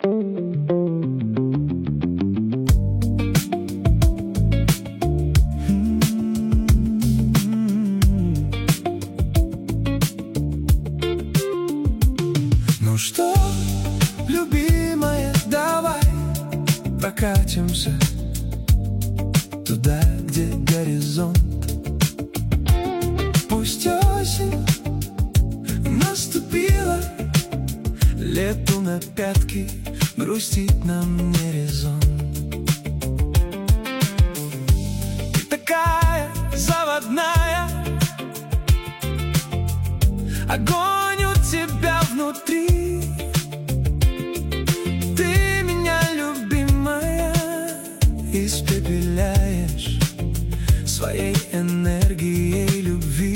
Ну что, любимая, давай прокатимся туда, где горизонт. Пусть осень наступила, лету на пятки, грустить нам не резон. Ты такая заводная, огонь у тебя внутри. Ты меня, любимая, испепеляешь своей энергией любви.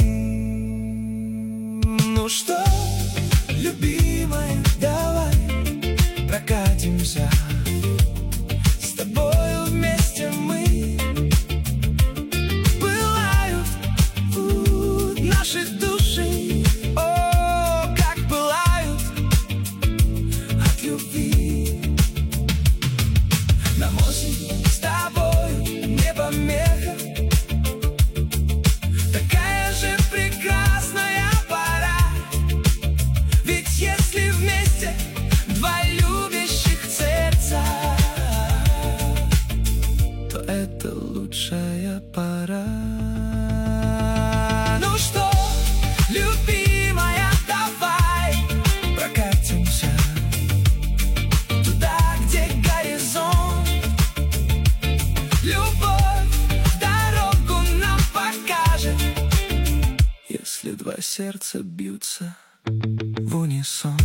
Ну что, любимая, давай прокатимся. С тобою вместе мы. Пылают наши души, о, как пылают от любви. Нам осень с тобою не помеха, такая же прекрасная пора. Ведь если вместе два любящих сердца, то это лучшая пора. Ну что, любимая, давай прокатимся туда, где горизонт. Любовь дорогу нам покажет, если два сердца бьются в унисон.